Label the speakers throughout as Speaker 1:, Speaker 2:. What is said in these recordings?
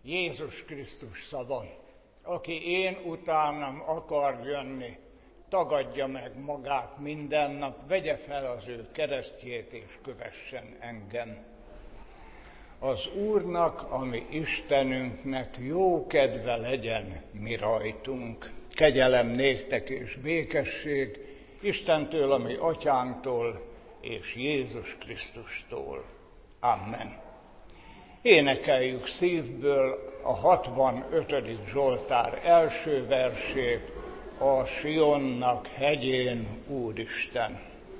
Speaker 1: Jézus Krisztus szava, aki én utánam akar jönni, tagadja meg magát minden nap, vegye fel az ő keresztjét és kövessen engem. Az Úrnak, ami Istenünknek jó kedve legyen mi rajtunk. Kegyelem néktek és békesség Istentől, ami Atyánktól és Jézus Krisztustól. Amen. Énekeljük szívből a 65. Zsoltár első versét, a Sionnak hegyén, Úristen.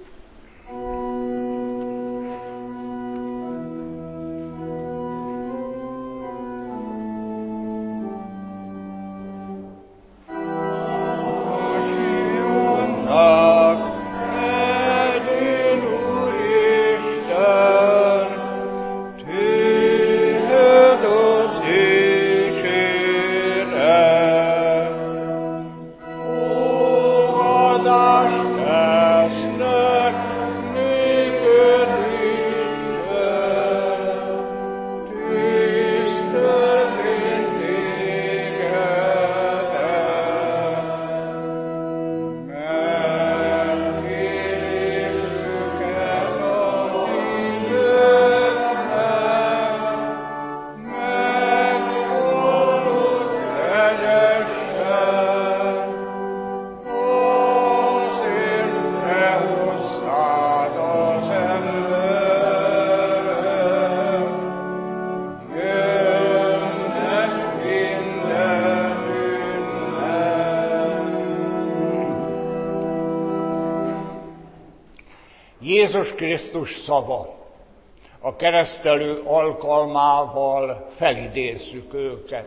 Speaker 1: Jézus Krisztus szava, a keresztelő alkalmával felidézzük őket.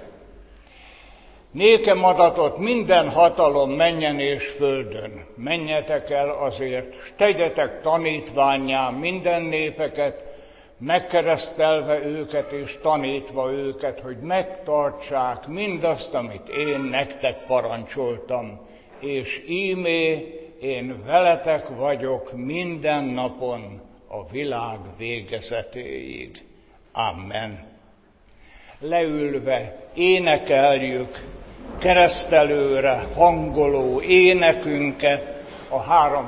Speaker 1: Nékem adatot minden hatalom mennyen és földön, menjetek el azért, s tegyetek tanítvánnyá minden népeket, megkeresztelve őket és tanítva őket, hogy megtartsák mindazt, amit én nektek parancsoltam, és íme én veletek vagyok minden napon a világ végezetéig. Amen. Leülve énekeljük keresztelőre hangoló énekünket, a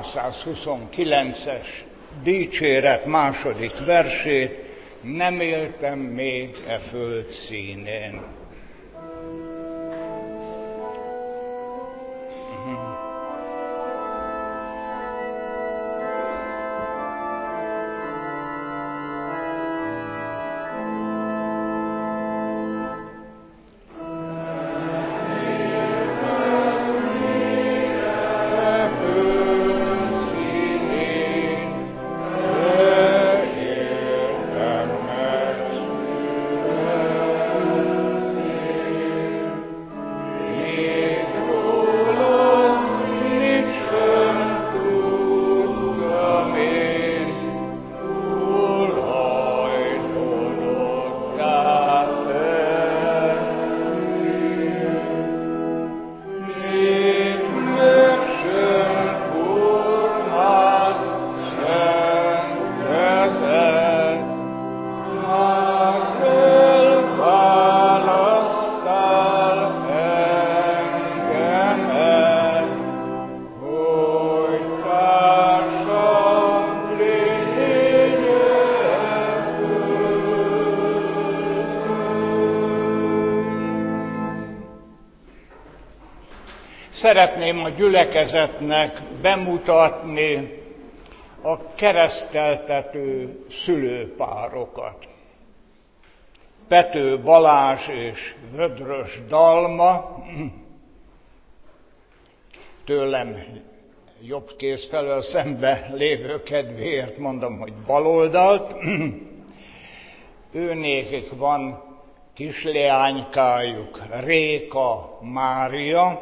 Speaker 1: 329-es dicséret második versét, nem éltem még e föld színén. Szeretném a gyülekezetnek bemutatni a kereszteltető szülőpárokat. Pető Balázs és Vödrös Dalma, tőlem jobb kéz felől szembe lévő kedvéért mondom, hogy baloldalt. Őnékik van kisleánykájuk, Réka Mária,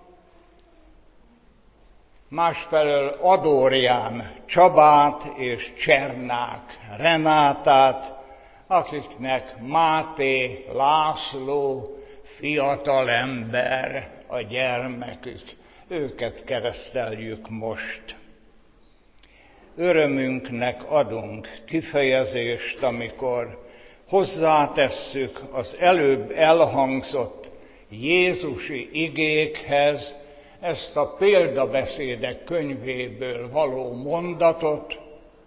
Speaker 1: másfelől Adorján Csabát és Csernák Renátát, akiknek Máté László fiatalember a gyermekük. Őket kereszteljük most. Örömünknek adunk kifejezést, amikor hozzátesszük az előbb elhangzott jézusi igékhez ezt a példabeszédek könyvéből való mondatot: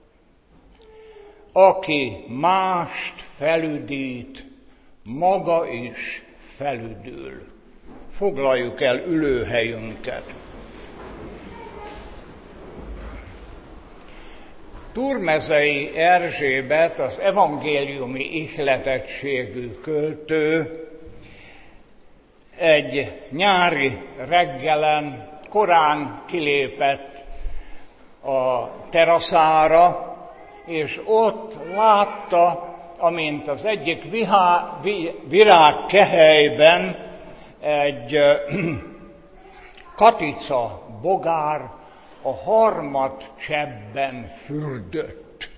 Speaker 1: aki mást felüdít, maga is felüdül. Foglaljuk el ülőhelyünket. Turmezei Erzsébet, az evangéliumi ihletettségű költő egy nyári reggelen korán kilépett a teraszára, és ott látta, amint az egyik virágkehelyben egy katica bogár a harmadcseppben fürdött.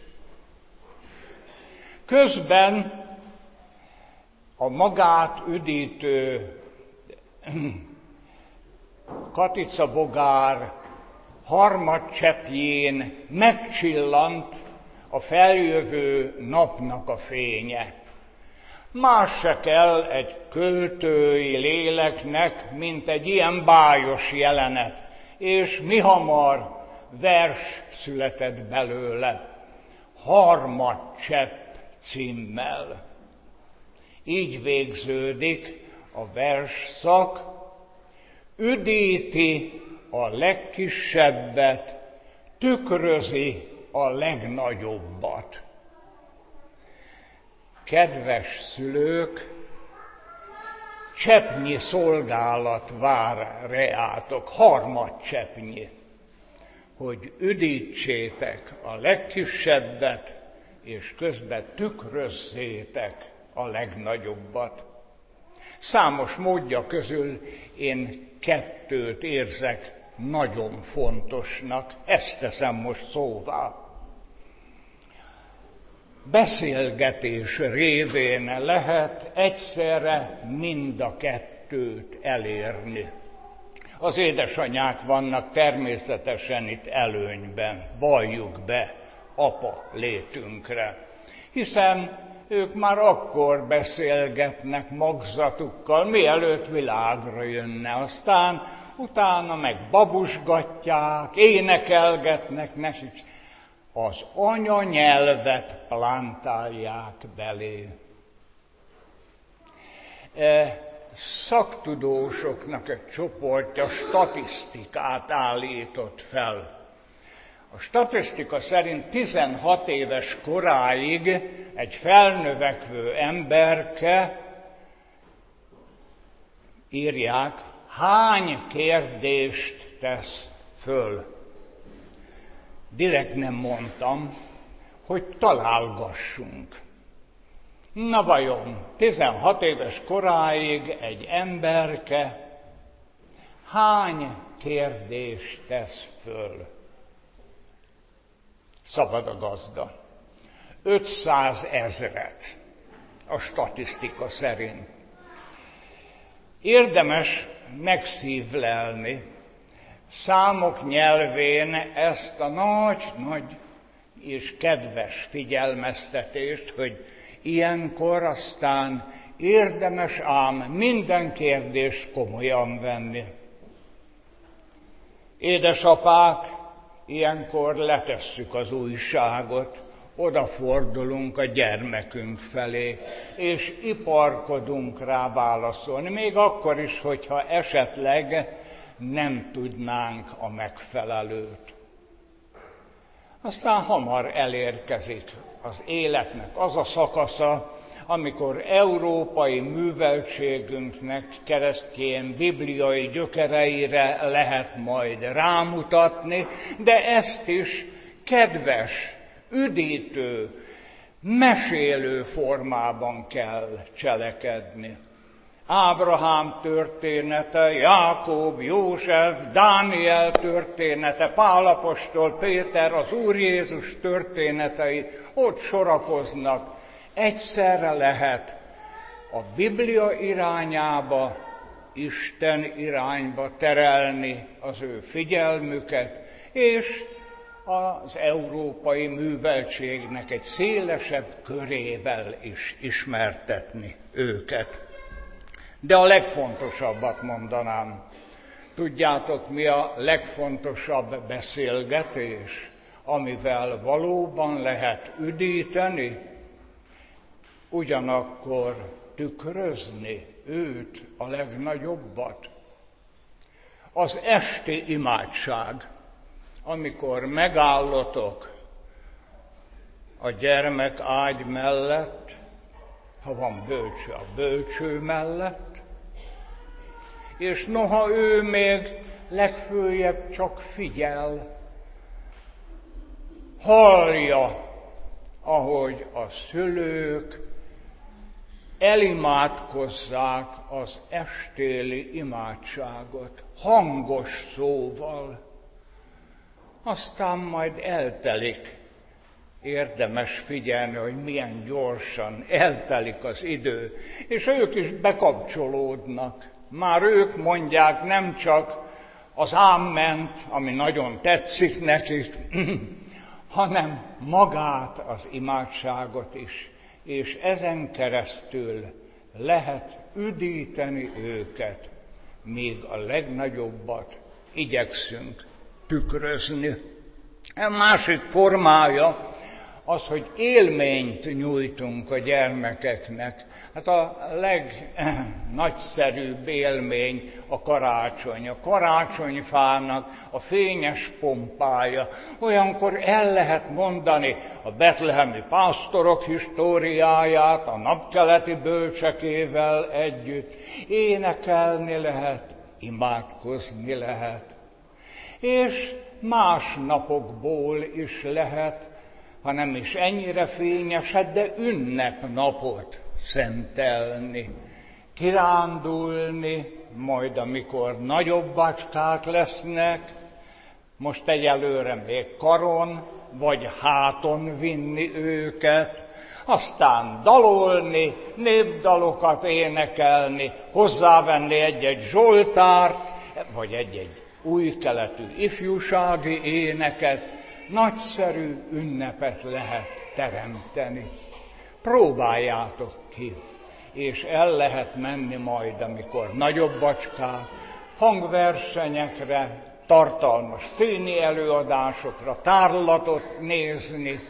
Speaker 1: Közben a magát üdítő katicabogár harmadcseppjén megcsillant a feljövő napnak a fénye. Más se kell egy költői léleknek, mint egy ilyen bájos jelenet, és mihamar vers született belőle, Harmadcsepp címmel. Így végződik a versszak: üdíti a legkisebbet, tükrözi a legnagyobbat. Kedves szülők, cseppnyi szolgálat vár reátok, harmadcseppnyi, hogy üdítsétek a legkisebbet, és közben tükrözzétek a legnagyobbat. Számos módja közül én 2 érzek nagyon fontosnak, ezt teszem most szóvá. Beszélgetés révén lehet egyszerre mind a 2-t elérni. Az édesanyák vannak természetesen itt előnyben, valljuk be apa létünkre, hiszen ők már akkor beszélgetnek magzatukkal, mielőtt világra jönne, aztán utána meg babusgatják, énekelgetnek nekik, az anyanyelvet plántálják belé. Szaktudósoknak egy csoportja statisztikát állított fel. A statisztika szerint 16 éves koráig egy felnövekvő emberke, írják, hány kérdést tesz föl. Direkt nem mondtam, hogy találgassunk. Na vajon 16 éves koráig egy emberke hány kérdést tesz föl? Szabad a gazda. 500 000-et a statisztika szerint. Érdemes megszívlelni számok nyelvén ezt a nagy és kedves figyelmeztetést, hogy ilyenkor aztán érdemes ám minden kérdést komolyan venni. Édesapák, ilyenkor letesszük az újságot, odafordulunk a gyermekünk felé, és iparkodunk rá válaszolni, még akkor is, hogyha esetleg nem tudnánk a megfelelőt. Aztán hamar elérkezik az életnek az a szakasza, amikor európai műveltségünknek keresztény bibliai gyökereire lehet majd rámutatni, de ezt is kedves, üdítő, mesélő formában kell cselekedni. Ábrahám története, Jákob, József, Dániel története, Pál apostol, Péter, az Úr Jézus történetei ott sorakoznak. Egyszerre lehet a Biblia irányába, Isten irányba terelni az ő figyelmüket, és az európai műveltségnek egy szélesebb körével is ismertetni őket. De a legfontosabbat mondanám. Tudjátok, mi a legfontosabb beszélgetés, amivel valóban lehet üdíteni, ugyanakkor tükrözni őt, a legnagyobbat? Az esti imádság, amikor megállatok a gyermek ágy mellett, ha van bölcső, a bölcső mellett, és noha ő még legfőjebb csak figyel, hallja, ahogy a szülők elimádkozzák az estéli imádságot, hangos szóval, aztán majd eltelik. Érdemes figyelni, hogy milyen gyorsan eltelik az idő, és ők is bekapcsolódnak. Már ők mondják nem csak az áment, ami nagyon tetszik nekik, hanem magát az imádságot is, és ezen keresztül lehet üdíteni őket, míg a legnagyobbat igyekszünk tükrözni. A másik formája az, hogy élményt nyújtunk a gyermekeknek. Hát a legnagyszerűbb élmény a karácsony. A karácsonyfának a fényes pompája. Olyankor el lehet mondani a betlehemi pásztorok históriáját, a napkeleti bölcsekével együtt. Énekelni lehet, imádkozni lehet. És más napokból is lehet, ha nem is ennyire fényeset, de ünnepnapot szentelni, kirándulni, majd amikor nagyobb bacskák lesznek, most egyelőre még karon vagy háton vinni őket, aztán dalolni, népdalokat énekelni, hozzávenni egy-egy zsoltárt, vagy egy-egy új keletű ifjúsági éneket, nagyszerű ünnepet lehet teremteni. Próbáljátok ki, és el lehet menni majd, amikor nagyobb bacskák, hangversenyekre, tartalmas színi előadásokra, tárlatot nézni.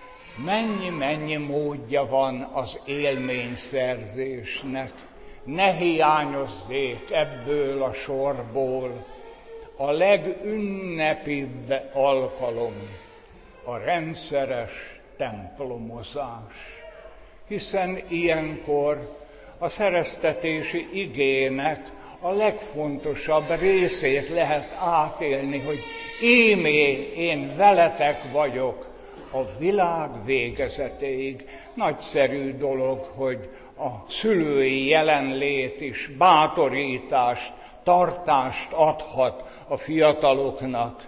Speaker 1: Mennyi módja van az élményszerzésnek. Ne hiányozzék ebből a sorból a legünnepibb alkalom, a rendszeres templomozás. Hiszen ilyenkor a szereztetési igének a legfontosabb részét lehet átélni, hogy ímé én veletek vagyok a világ végezetéig. Nagyszerű dolog, hogy a szülői jelenlét is bátorítást, tartást adhat a fiataloknak.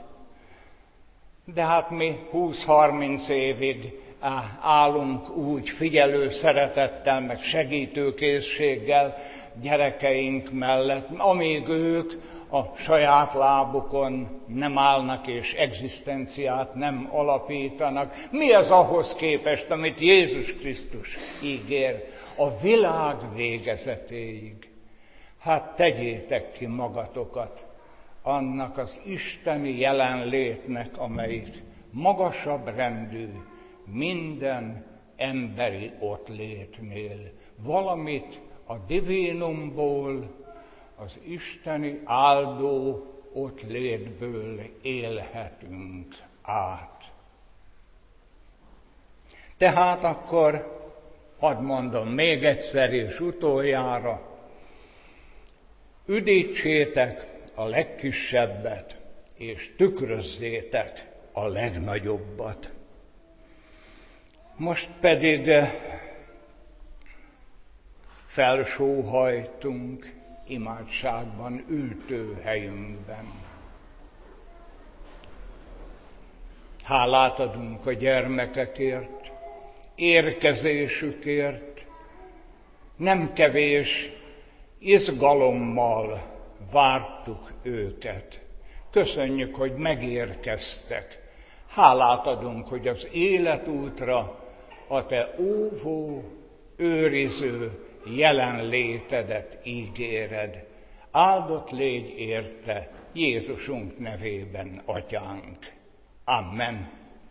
Speaker 1: De hát mi 20-30 évig állunk úgy figyelő szeretettel, meg segítőkészséggel gyerekeink mellett, amíg ők a saját lábukon nem állnak és egzisztenciát nem alapítanak. Mi ez ahhoz képest, amit Jézus Krisztus ígér a világ végezetéig? Hát tegyétek ki magatokat annak az isteni jelenlétnek, amelyik magasabb rendű minden emberi ottlétnél. Valamit a divinumból, az isteni áldó ottlétből élhetünk át. Tehát akkor hadd mondom még egyszer és utoljára, üdítsétek a legkisebbet, és tükrözzétek a legnagyobbat. Most pedig felsóhajtunk imádságban ültő helyünkben. Hálát adunk a gyermekekért, érkezésükért, nem kevés izgalommal vártuk őket. Köszönjük, hogy megérkeztek. Hálát adunk, hogy az életútra a te óvó, őriző jelenlétedet ígéred. Áldott légy érte Jézusunk nevében, Atyánk. Amen.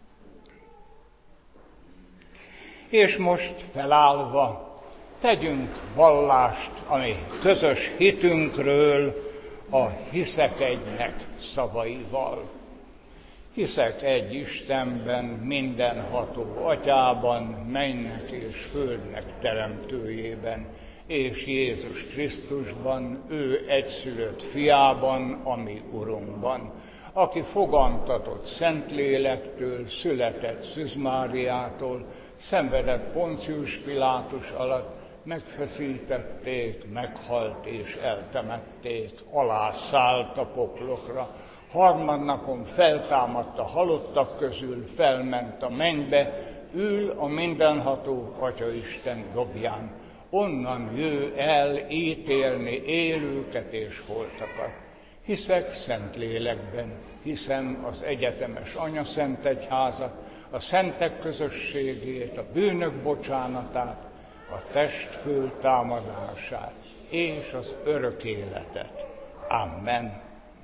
Speaker 1: És most felállva tegyünk vallást a mi közös hitünkről a hiszek egynek szavaival. Hiszek egy Istenben, mindenható Atyában, mennek és földnek teremtőjében, és Jézus Krisztusban, ő egyszülött fiában, a mi Urunkban, aki fogantatott Szentlélektől, született Szűz Máriától, szenvedett Poncius Pilátus alatt, megfeszítették, meghalt és eltemették, alászállt a poklokra, harmadnapon feltámadt a halottak közül, felment a mennybe, ül a mindenható Atyaisten jobbján. Onnan jő el ítélni élőket és holtakat. Hiszek Szentlélekben, hiszem az egyetemes Anyaszentegyházat, a szentek közösségét, a bűnök bocsánatát, a test föltámadását és az örök életet. Amen.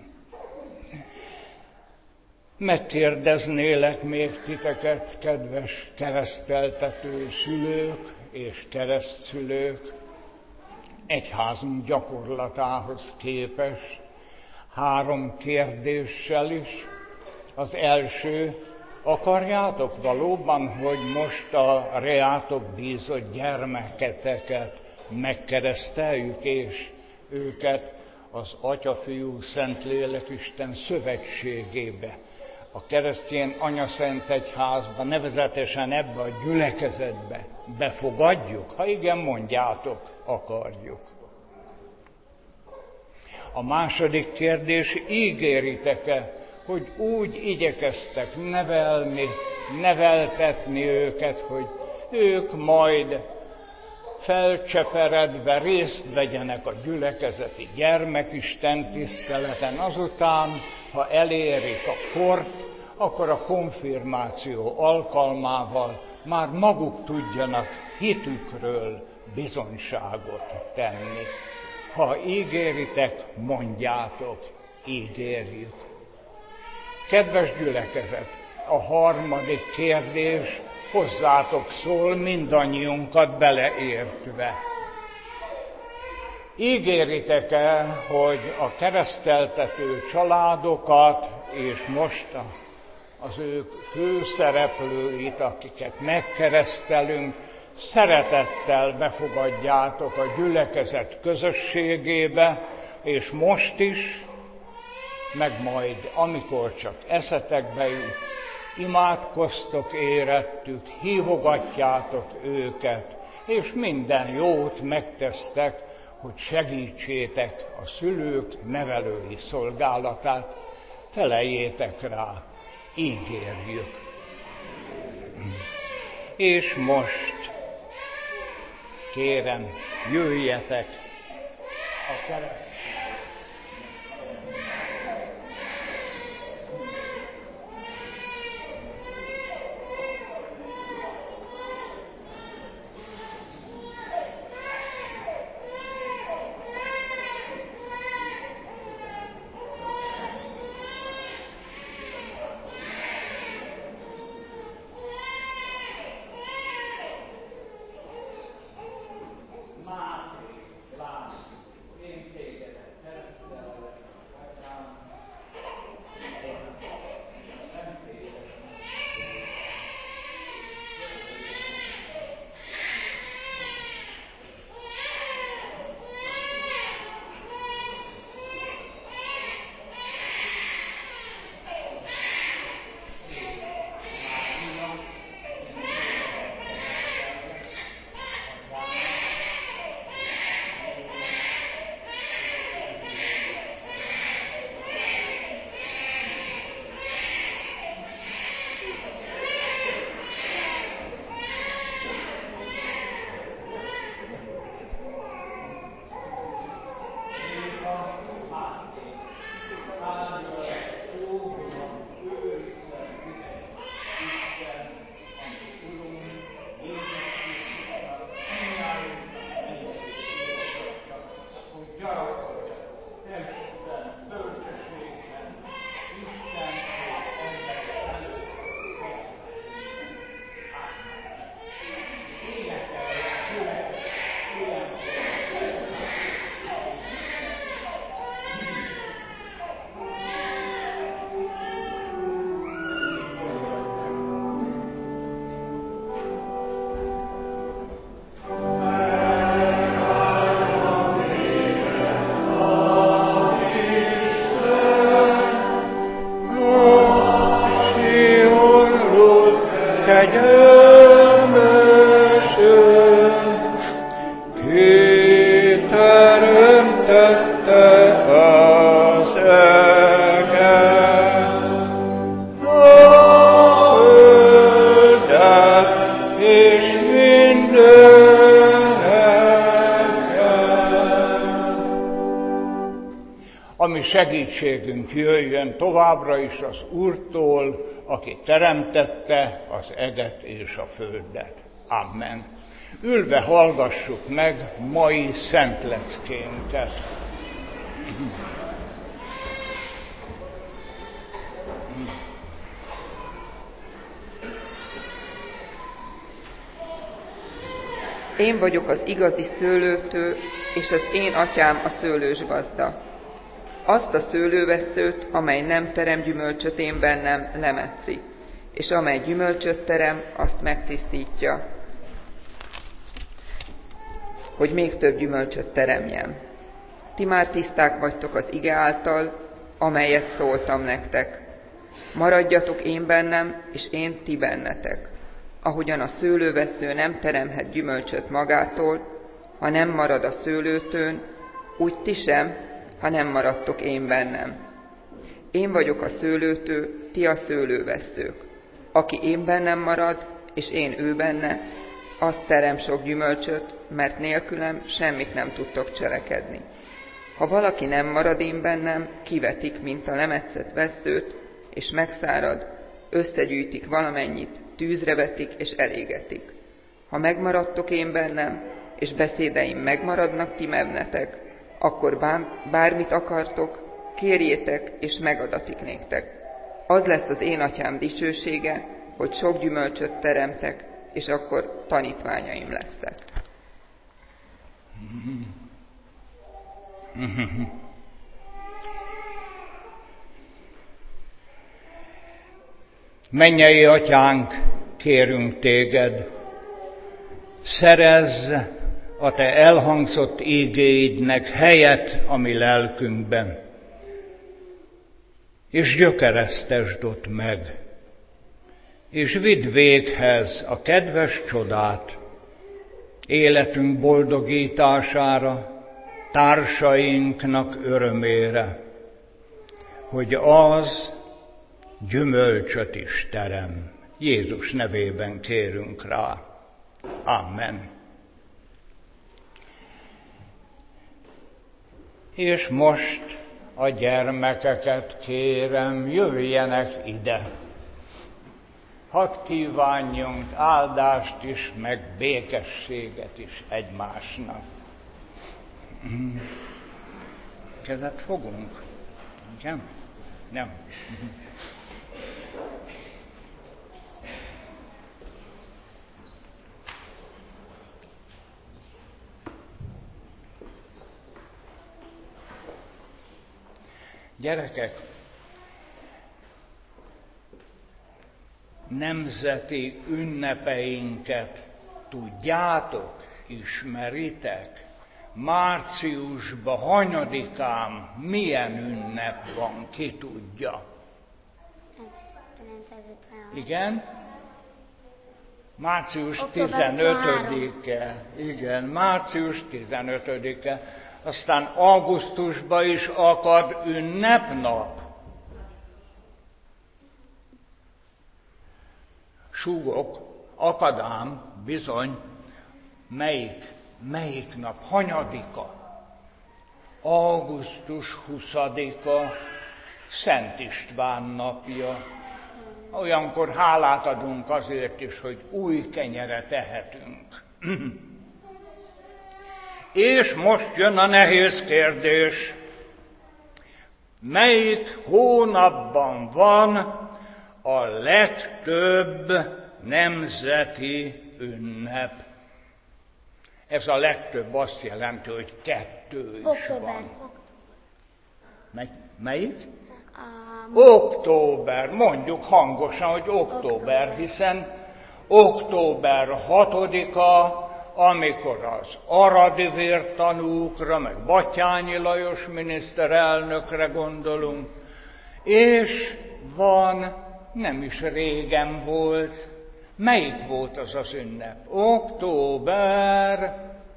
Speaker 1: Megkérdeznélek még titeket, kedves kereszteltető szülők és keresztszülők, egyházunk gyakorlatához képest 3 kérdéssel is. Az első: akarjátok valóban, hogy most a reátok bízott gyermeketeket megkereszteljük, és őket az Atya, Fiú, Szentlélek, Isten szövetségébe, a keresztény Anyaszentegyházba, nevezetesen ebbe a gyülekezetbe befogadjuk? Ha igen, mondjátok, akarjuk. A második kérdés: ígéritek-e, hogy úgy igyekeztek nevelni, neveltetni őket, hogy ők majd felcseperedve részt vegyenek a gyülekezeti gyermekisten tiszteleten, azután, ha elérik a kort, akkor a konfirmáció alkalmával már maguk tudjanak hitükről bizonyságot tenni. Ha ígéritek, mondjátok, ígérjük. Kedves gyülekezet, a harmadik kérdés hozzátok szól, mindannyiunkat beleértve. Ígéritek-e, hogy a kereszteltető családokat és most az ők főszereplőit, akiket megkeresztelünk, szeretettel befogadjátok a gyülekezet közösségébe, és most is, meg majd amikor csak eszetekbe jut, imádkoztok érettük, hívogatjátok őket, és minden jót megtesztek, hogy segítsétek a szülők nevelői szolgálatát. Feleljétek rá, ígérjük. És most kérem, jöjjetek a keresztre. Én téged mi segítségünk jöjjön továbbra is az Úrtól, aki teremtette az eget és a földet. Amen. Ülve hallgassuk meg mai szentleckénket.
Speaker 2: Én vagyok az igazi szőlőtő, és az én atyám a szőlősgazda. Azt a szőlővesszőt, amely nem terem gyümölcsöt én bennem, lemetszi, és amely gyümölcsöt terem, azt megtisztítja, hogy még több gyümölcsöt teremjen. Ti már tiszták vagytok az ige által, amelyet szóltam nektek. Maradjatok én bennem, és én ti bennetek. Ahogyan a szőlővessző nem teremhet gyümölcsöt magától, ha nem marad a szőlőtőn, úgy ti sem, ha nem maradtok én bennem. Én vagyok a szőlőtő, ti a szőlővesszők. Aki én bennem marad, és én ő benne, az terem sok gyümölcsöt, mert nélkülem semmit nem tudtok cselekedni. Ha valaki nem marad én bennem, kivetik, mint a lemetszett vesszőt, és megszárad, összegyűjtik valamennyit, tűzre vetik és elégetik. Ha megmaradtok én bennem, és beszédeim megmaradnak ti bennetek, akkor bármit akartok, kérjétek, és megadatik néktek. Az lesz az én atyám dicsősége, hogy sok gyümölcsöt teremtek, és akkor tanítványaim lesztek.
Speaker 1: Mennyei Atyánk, kérünk téged, szerezz a te elhangzott ígéidnek helyet a mi lelkünkben, és gyökeresztesd ott meg, és vidd véghez a kedves csodát, életünk boldogítására, társainknak örömére, hogy az gyümölcsöt is terem. Jézus nevében kérünk rá. Amen. És most a gyermekeket kérem, jöjjenek ide. Hadd kívánjunk áldást is, meg békességet is egymásnak. Kezet fogunk? Igen? Nem. Gyerekek, nemzeti ünnepeinket tudjátok, ismeritek? Márciusban, hanyadikán milyen ünnep van, ki tudja? Igen? Március 15-e. Igen, március 15-e. Aztán augusztusban is akad ünnepnap. Súgok, akadám, bizony, melyik nap? Hanyadika? Augusztus 20-a, Szent István napja. Olyankor hálát adunk azért is, hogy új kenyeret ehetünk. És most jön a nehéz kérdés. Melyik hónapban van a legtöbb nemzeti ünnep? Ez a legtöbb azt jelenti, hogy 2 is
Speaker 3: Október.
Speaker 1: van. Melyik? Október. Mondjuk hangosan, hogy október, hiszen október 6-a, amikor az aradi vértanúkra, meg Batthyány Lajos miniszterelnökre gondolunk, és van, nem is régen volt, melyik volt az az ünnep? Október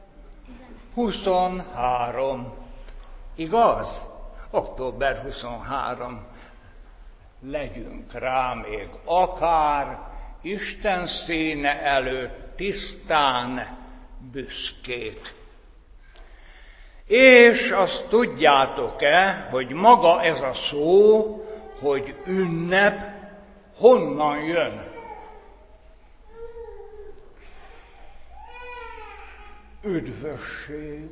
Speaker 1: 23. Igaz? Október 23. Legyünk rá még akár Isten színe előtt tisztán büszkék. És azt tudjátok-e, hogy maga ez a szó, hogy ünnep, honnan jön? Üdvösség.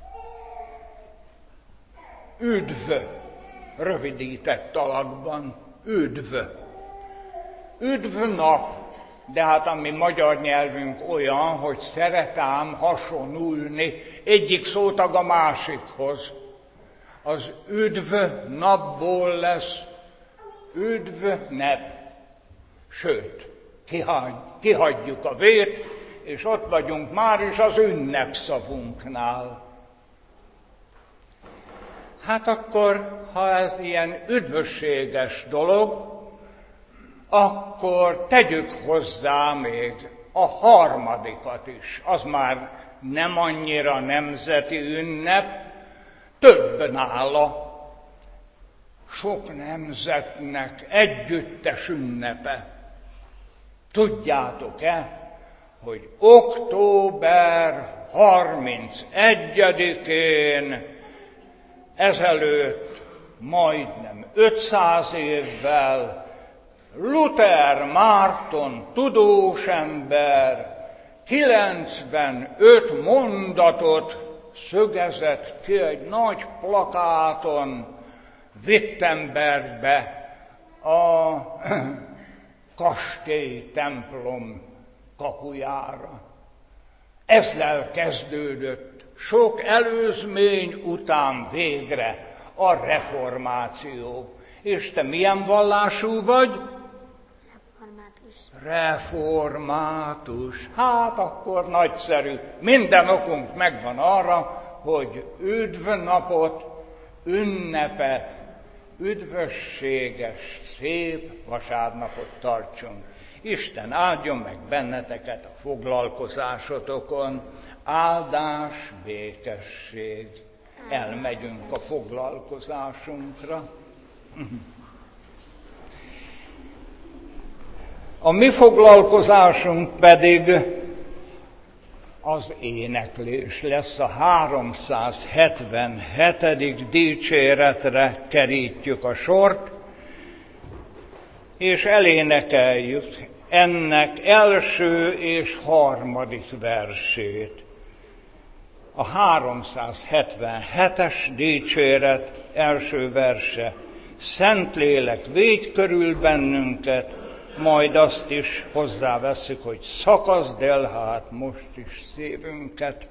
Speaker 1: Üdv, rövidített alakban, üdv. Üdv nap, de hát a mi magyar nyelvünk olyan, hogy szeret ám hasonulni egyik szótag a másikhoz. Az üdv napból lesz üdv nep. Sőt, kihagyjuk a vét, és ott vagyunk már is az ünnepszavunknál. Hát akkor, ha ez ilyen üdvösséges dolog, akkor tegyük hozzá még a harmadikat is. Az már nem annyira nemzeti ünnep, több nála. Sok nemzetnek együttes ünnepe. Tudjátok-e, hogy október 31-én ezelőtt majdnem 500 évvel Luther Márton tudós ember 95 mondatot szögezett ki egy nagy plakáton Wittenbergbe, a kastély templom kapujára. Ezzel kezdődött sok előzmény után végre a reformáció. És te milyen vallású vagy? Református. Hát akkor nagyszerű. Minden okunk megvan arra, hogy üdvnapot, ünnepet, üdvösséges, szép vasárnapot tartsunk. Isten áldjon meg benneteket a foglalkozásotokon. Áldás, békesség. Elmegyünk a foglalkozásunkra. A mi foglalkozásunk pedig az éneklés lesz. A 377. dicséretre kerítjük a sort, és elénekeljük ennek első és harmadik versét. A 377-es dicséret első verse: Szentlélek, védj körül bennünket, majd azt is hozzáveszünk, hogy szakaszd el hát most is szívünket.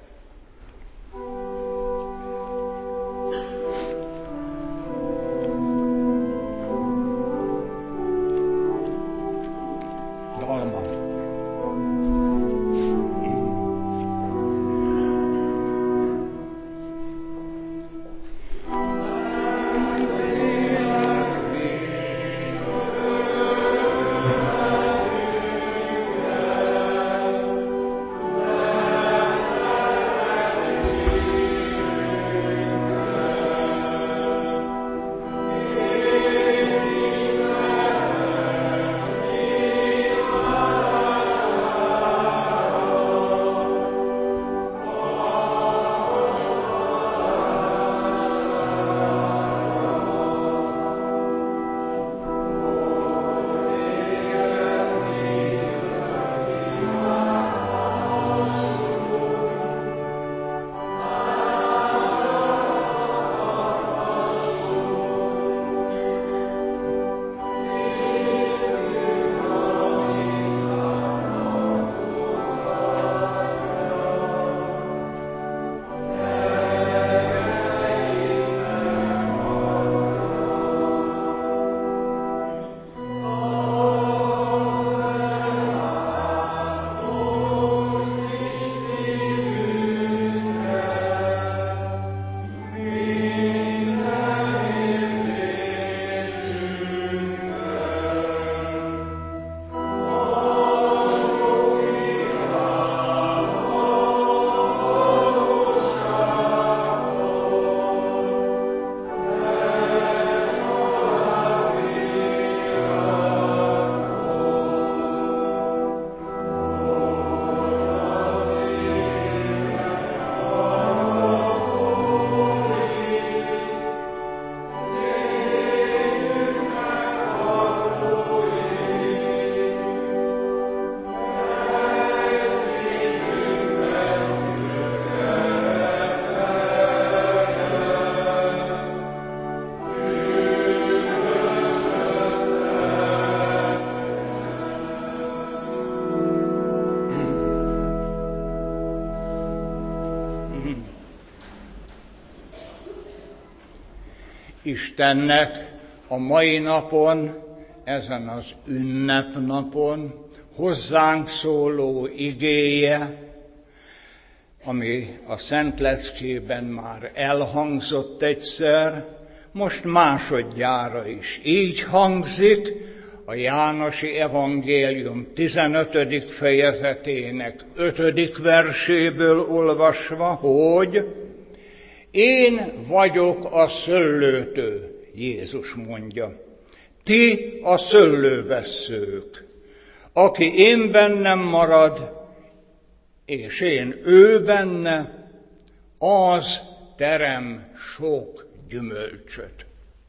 Speaker 1: Istennek a mai napon, ezen az ünnepnapon hozzánk szóló igéje, ami a Szent Leckében már elhangzott egyszer, most másodjára is így hangzik, a Jánosi Evangélium 15. fejezetének 5. verséből olvasva, hogy én vagyok a szőlőtő, Jézus mondja. Ti a szőlővesszők. Aki én bennem marad, és én ő benne, az terem sok gyümölcsöt.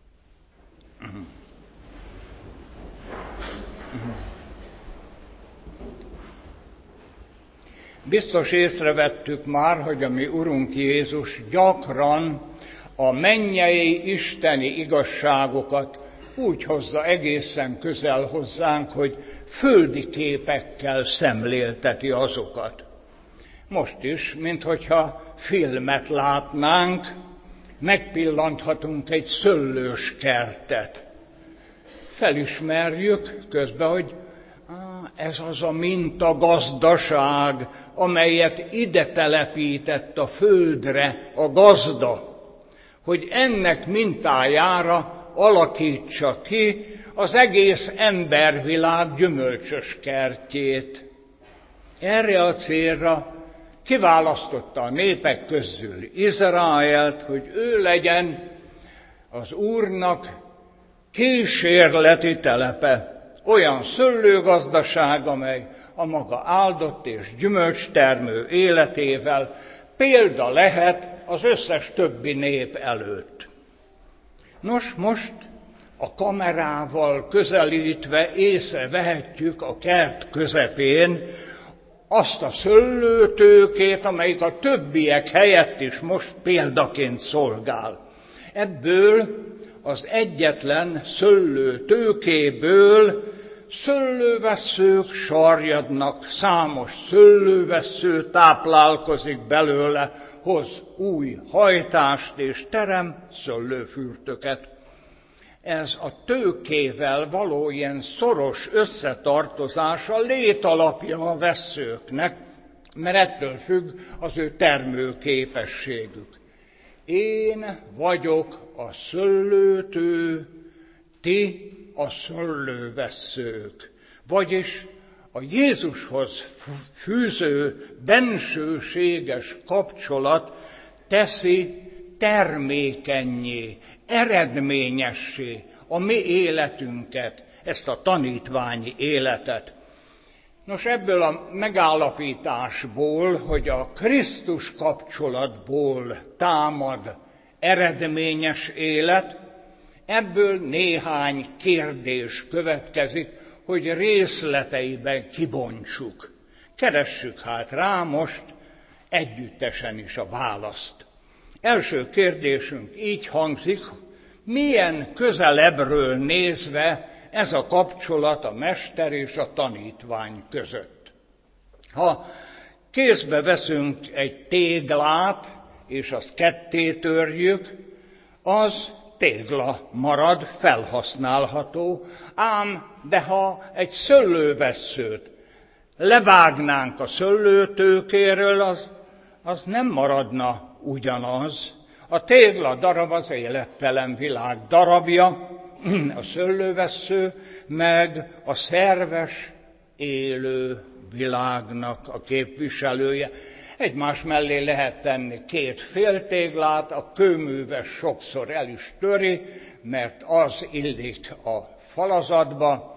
Speaker 1: Biztos észrevettük már, hogy a mi Urunk Jézus gyakran a mennyei isteni igazságokat úgy hozza egészen közel hozzánk, hogy földi képekkel szemlélteti azokat. Most is, minthogyha filmet látnánk, megpillanthatunk egy szőlős kertet. Felismerjük közben, hogy ez az a mintagazdaság, amelyet ide telepített a földre a gazda, hogy ennek mintájára alakítsa ki az egész embervilág gyümölcsös kertjét. Erre a célra kiválasztotta a népek közül Izraelt, hogy ő legyen az Úrnak kísérleti telepe, olyan szőlőgazdaság, amely a maga áldott és gyümölcstermő életével példa lehet az összes többi nép előtt. Nos, most a kamerával közelítve észrevehetjük a kert közepén azt a szőlőtőkét, amelyik a többiek helyett is most példaként szolgál. Ebből az egyetlen szőlőtőkéből szőlővesszők sarjadnak, számos szőlővessző táplálkozik belőle, hoz új hajtást és terem szőlőfürtöket. Ez a tőkével való ilyen szoros összetartozás a létalapja a vesszőknek, mert ettől függ az ő termőképességük. Én vagyok a szőlőtő, ti a szőlővesszők. Vagyis a Jézushoz fűző bensőséges kapcsolat teszi termékennyé, eredményessé a mi életünket, ezt a tanítványi életet. Nos, ebből a megállapításból, hogy a Krisztus kapcsolatból támad eredményes élet, ebből néhány kérdés következik, hogy részleteiben kibontsuk. Keressük hát rá most együttesen is a választ. Első kérdésünk így hangzik, milyen közelebbről nézve ez a kapcsolat a mester és a tanítvány között. Ha kézbe veszünk egy téglát, és azt ketté törjük, az tégla marad, felhasználható, ám de ha egy szőlővesszőt levágnánk a szőlőtőkéről, az nem maradna ugyanaz. A tégla darab az élettelen világ darabja, a szőlővessző meg a szerves, élő világnak a képviselője. Egymás mellé lehet tenni két féltéglát, a kőműves sokszor el is töri, mert az illik a falazatba.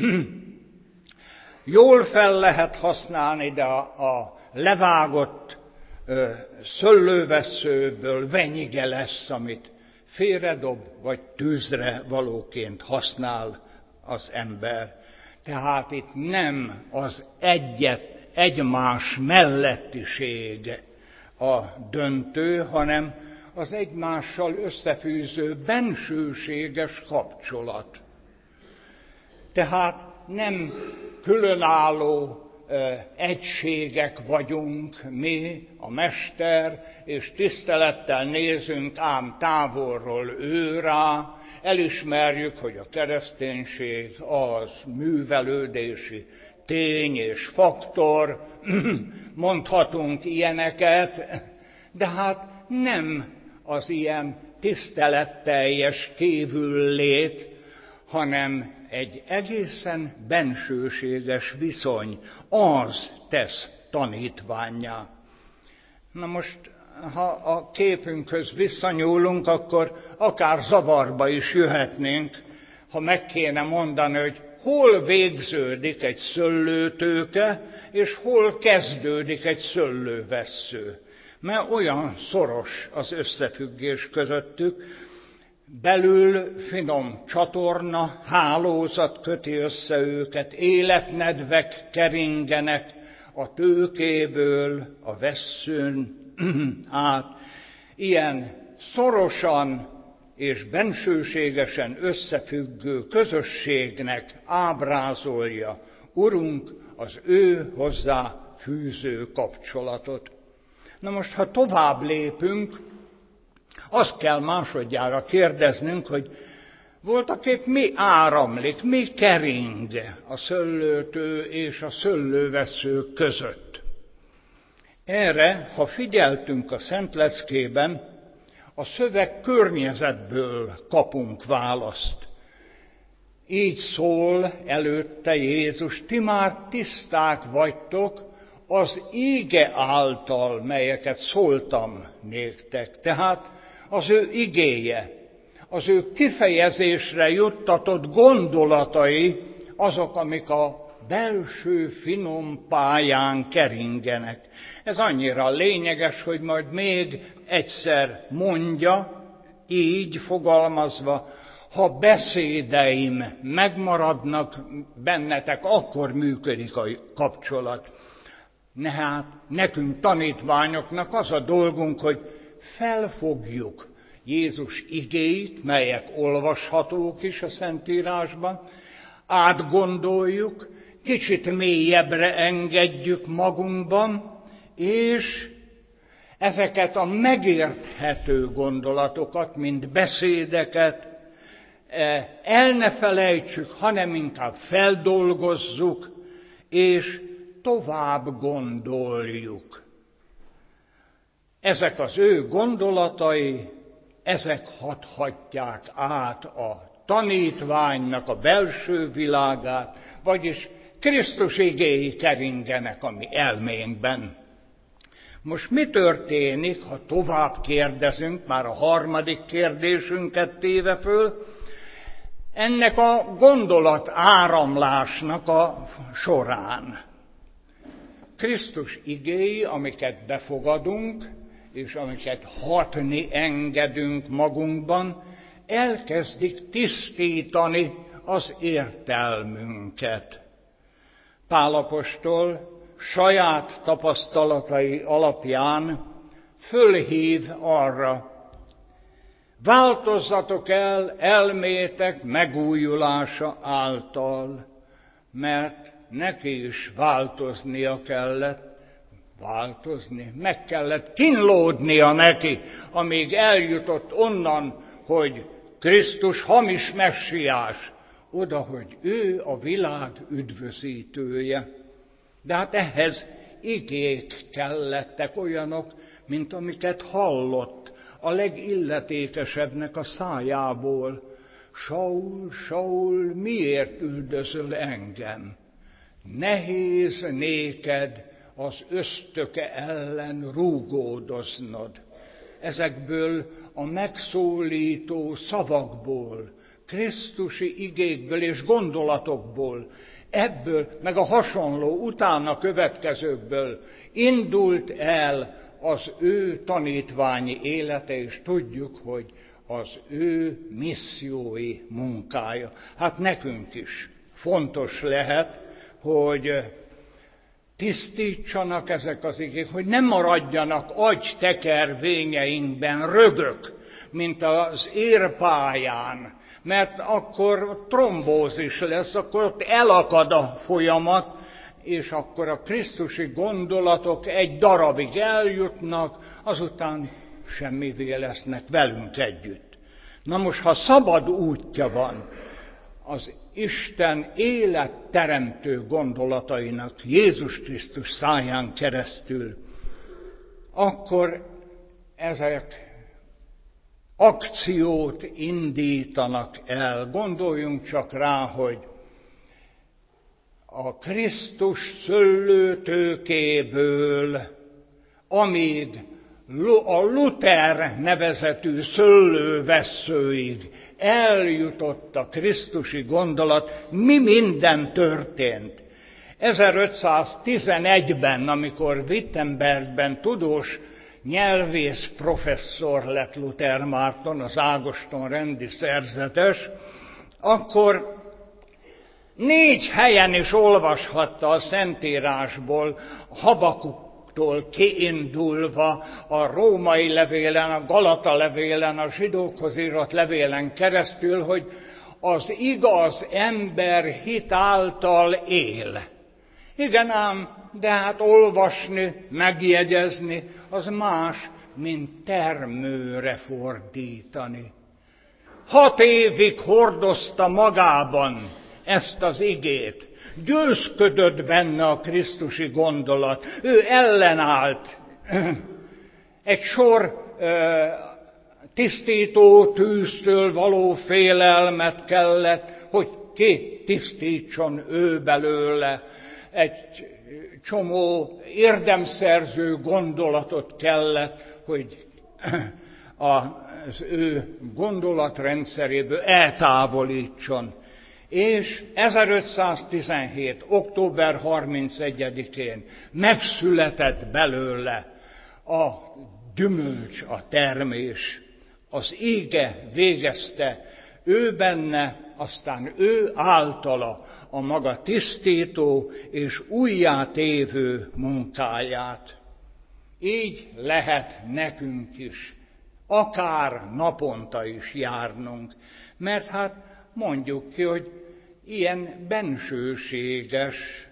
Speaker 1: Jól fel lehet használni, de a levágott szőlővesszőből venyige lesz, amit félredob, vagy tűzre valóként használ az ember. Tehát itt nem az egymás mellettiség a döntő, hanem az egymással összefűző bensőséges kapcsolat. Tehát nem különálló egységek vagyunk mi, a Mester, és tisztelettel nézünk ám távolról ő rá, elismerjük, hogy a kereszténység az művelődési tény és faktor, mondhatunk ilyeneket, de hát nem az ilyen tiszteletteljes kívüllét, hanem egy egészen bensőséges viszony, az tesz tanítvánnyá. Na most, ha a képünkhöz visszanyúlunk, akkor akár zavarba is jöhetnénk, ha meg kéne mondani, hogy hol végződik egy szőlőtőke, és hol kezdődik egy szőlővessző. Mert olyan szoros az összefüggés közöttük, belül finom csatorna, hálózat köti össze őket, életnedvek keringenek a tőkéből, a vesszőn át. Ilyen szorosan és bensőségesen összefüggő közösségnek ábrázolja Urunk az ő hozzá fűző kapcsolatot. Na most, ha tovább lépünk, azt kell másodjára kérdeznünk, hogy voltaképp mi áramlik, mi kering a szőlőtő és a szőlővessző között. Erre, ha figyeltünk a Szent Leckében, a szöveg környezetből kapunk választ. Így szól előtte Jézus, ti már tiszták vagytok az íge által, melyeket szóltam néktek. Tehát az ő igéje, az ő kifejezésre juttatott gondolatai, azok, amik a belső finom pályán keringenek. Ez annyira lényeges, hogy majd még egyszer mondja, így fogalmazva, ha beszédeim megmaradnak bennetek, akkor működik a kapcsolat. Hát nekünk tanítványoknak az a dolgunk, hogy felfogjuk Jézus igéit, melyek olvashatók is a Szentírásban, átgondoljuk, kicsit mélyebbre engedjük magunkban, és ezeket a megérthető gondolatokat, mint beszédeket el ne felejtsük, hanem inkább feldolgozzuk, és tovább gondoljuk. Ezek az ő gondolatai, ezek hathatják át a tanítványnak a belső világát, vagyis Krisztus igéi keringenek a mi elménkben. Most mi történik, ha tovább kérdezünk, már a harmadik kérdésünket téve föl, ennek a gondolat áramlásnak a során? Krisztus igéi, amiket befogadunk, és amiket hatni engedünk magunkban, elkezdik tisztítani az értelmünket. Pál apostol saját tapasztalatai alapján fölhív arra, változzatok el elmétek megújulása által, mert neki is változnia kellett, meg kellett kínlódnia neki, amíg eljutott onnan, hogy Krisztus hamis messiás, oda, hogy ő a világ üdvözítője. De hát ehhez igék kellettek, olyanok, mint amiket hallott a legilletékesebbnek a szájából. Saul, Saul, miért üldözöl engem? Nehéz néked az ösztöke ellen rúgódoznod. Ezekből a megszólító szavakból, krisztusi igékből és gondolatokból, ebből, meg a hasonló utána következőkből indult el az ő tanítványi élete, és tudjuk, hogy az ő missziói munkája. Hát nekünk is fontos lehet, hogy tisztítsanak ezek az igék, hogy ne maradjanak agytekervényeinkben rögök, mint az érpályán, mert akkor trombózis lesz, akkor ott elakad a folyamat, és akkor a krisztusi gondolatok egy darabig eljutnak, azután semmivé lesznek velünk együtt. Na most, ha szabad útja van az Isten életteremtő gondolatainak Jézus Krisztus száján keresztül, akkor ezek akciót indítanak el. Gondoljunk csak rá, hogy a Krisztus szőlőtőkéből, amíg a Luther nevezetű szőlővesszőig eljutott a krisztusi gondolat, mi minden történt. 1511-ben, amikor Wittenbergben tudós nyelvész professzor lett Luther Márton, az Ágoston rendi szerzetes, akkor 4 helyen is olvashatta a Szentírásból, Habakuktól kiindulva, a római levélen, a Galata levélen, a zsidókhoz írott levélen keresztül, hogy az igaz ember hit által él. Igen ám, de hát olvasni, megjegyezni, az más, mint termőre fordítani. 6 évig hordozta magában ezt az igét, győzködött benne a krisztusi gondolat, ő ellenállt. Egy sor tisztító tűztől való félelmet kellett, hogy ki tisztítson ő belőle. Egy csomó érdemszerző gondolatot kellett, hogy az ő gondolatrendszeréből eltávolítson. És 1517. október 31-én megszületett belőle a gyümölcs, a termés. Az íge végezte ő benne, aztán ő általa a maga tisztító és újjátévő munkáját. Így lehet nekünk is, akár naponta is járnunk, mert hát mondjuk ki, hogy ilyen bensőséges,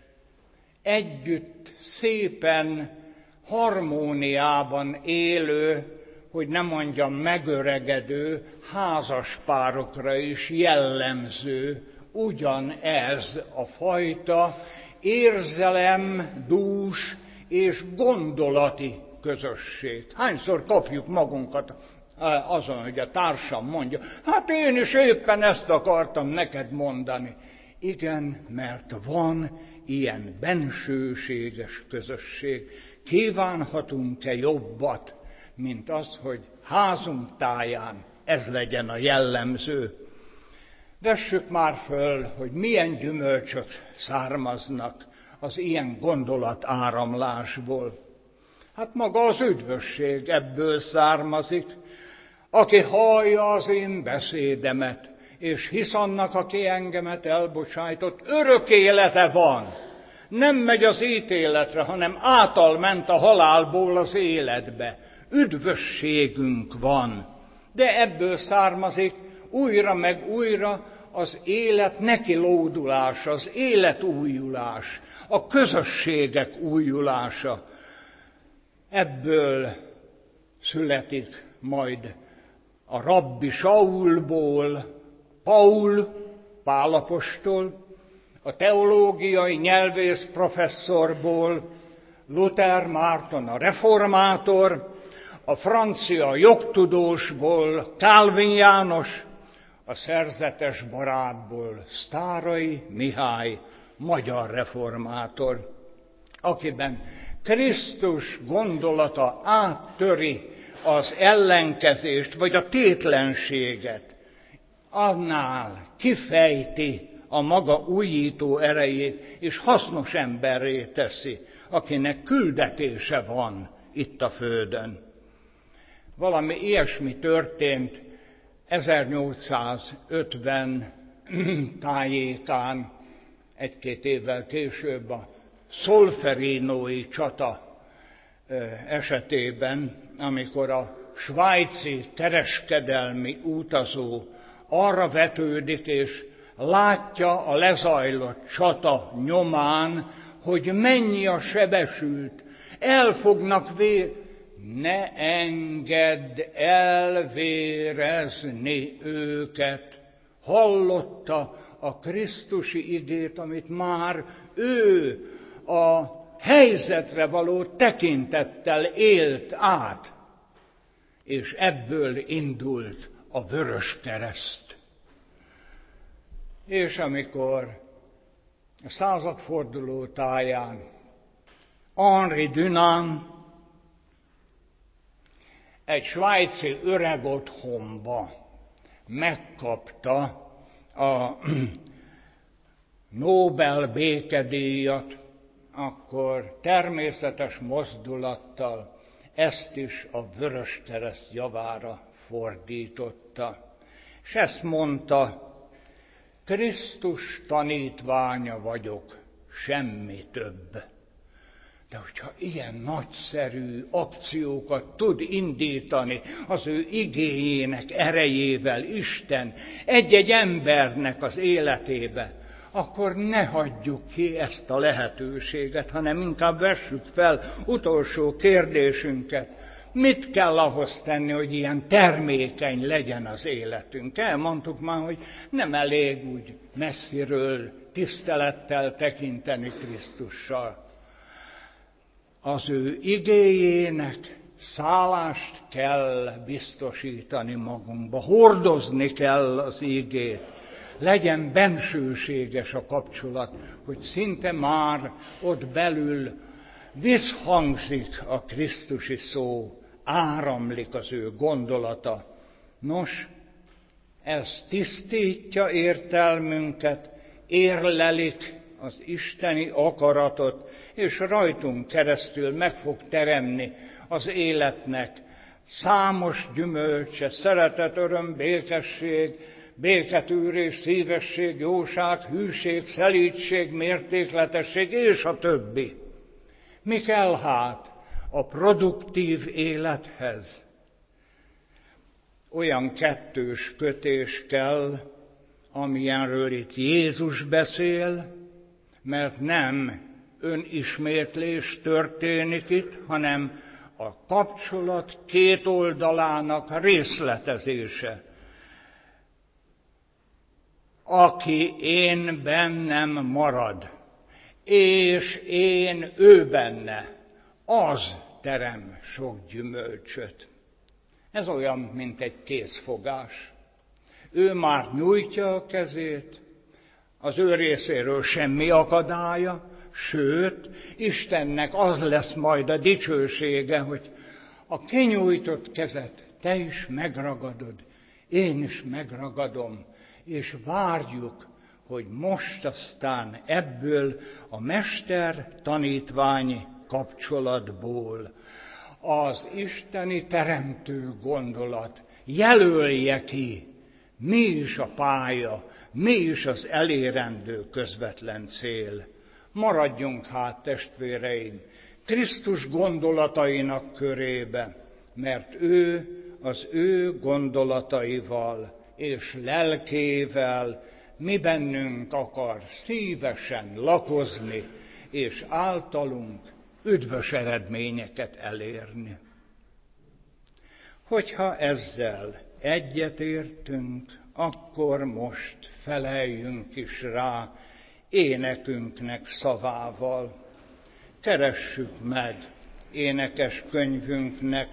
Speaker 1: együtt szépen harmóniában élő, hogy nem mondjam megöregedő házaspárokra is jellemző ugyanez a fajta érzelemdús és gondolati közösség. Hányszor kapjuk magunkat azon, hogy a társam mondja, hát én is éppen ezt akartam neked mondani. Igen, mert van ilyen bensőséges közösség. Kívánhatunk-e jobbat, mint az, hogy házunk táján ez legyen a jellemző? Vessük már föl, hogy milyen gyümölcsök származnak az ilyen gondolatáramlásból. Hát maga az üdvösség ebből származik. Aki hallja az én beszédemet, és hisz annak, aki engemet elbocsájtott, örök élete van. Nem megy az ítéletre, hanem által ment a halálból az életbe. Üdvösségünk van. De ebből származik újra meg újra az élet nekilódulása, az életújulás, a közösségek újulása. Ebből születik majd a rabbi Saulból Pál apostol, a teológiai nyelvész professzorból Luther Márton a reformátor, a francia jogtudósból Calvin János, a szerzetes barátból Sztáray Mihály, magyar reformátor, akiben Krisztus gondolata áttöri az ellenkezést, vagy a tétlenséget, annál kifejti a maga újító erejét, és hasznos emberré teszi, akinek küldetése van itt a földön. Valami ilyesmi történt 1850 tájékán, 1-2 évvel később a szolferinói csata esetében, amikor a svájci kereskedelmi utazó arra vetődik, és látja a lezajlott csata nyomán, hogy mennyi a sebesült, el fognak ne engedd elvérezni őket. Hallotta a krisztusi igét, amit már ő a helyzetre való tekintettel élt át, és ebből indult a Vöröskereszt. És amikor a századforduló táján Henri Dunant egy svájci öregotthonba megkapta a Nobel békedíjat, akkor természetes mozdulattal ezt is a Vöröskereszt javára fordította. És ezt mondta: Krisztus tanítványa vagyok, semmi több. De hogyha ilyen nagyszerű akciókat tud indítani az ő igéjének erejével Isten egy-egy embernek az életébe, akkor ne hagyjuk ki ezt a lehetőséget, hanem inkább vessük fel utolsó kérdésünket. Mit kell ahhoz tenni, hogy ilyen termékeny legyen az életünk? Elmondtuk már, hogy nem elég úgy messziről tisztelettel tekinteni Krisztussal. Az ő igéjének szállást kell biztosítani magunkba, hordozni kell az igét. Legyen bensőséges a kapcsolat, hogy szinte már ott belül visszhangzik a krisztusi szó, áramlik az ő gondolata. Nos, ez tisztítja értelmünket, érlelik az isteni akaratot, és rajtunk keresztül meg fog teremni az életnek számos gyümölcse, szeretet, öröm, békesség, béketűrés, szívesség, jóság, hűség, szelídség, mértékletesség, és a többi. Mi kell hát a produktív élethez? Olyan kettős kötés kell, amilyenről itt Jézus beszél, mert nem önismétlés történik itt, hanem a kapcsolat két oldalának részletezése. Aki én bennem marad, és én ő benne, az terem sok gyümölcsöt. Ez olyan, mint egy kézfogás. Ő már nyújtja a kezét, az ő részéről semmi akadálya, sőt, Istennek az lesz majd a dicsősége, hogy a kinyújtott kezet te is megragadod, én is megragadom, és várjuk, hogy most aztán ebből a mester-tanítvány kapcsolatból az isteni teremtő gondolat jelölje ki, mi is a pálya, mi is az elérendő közvetlen cél. Maradjunk hát, testvéreim, Krisztus gondolatainak körébe, mert ő az ő gondolataival és lelkével mi bennünk akar szívesen lakozni, és általunk üdvös eredményeket elérni. Hogyha ezzel egyetértünk, akkor most feleljünk is rá énekünknek szavával. Keressük meg énekes könyvünknek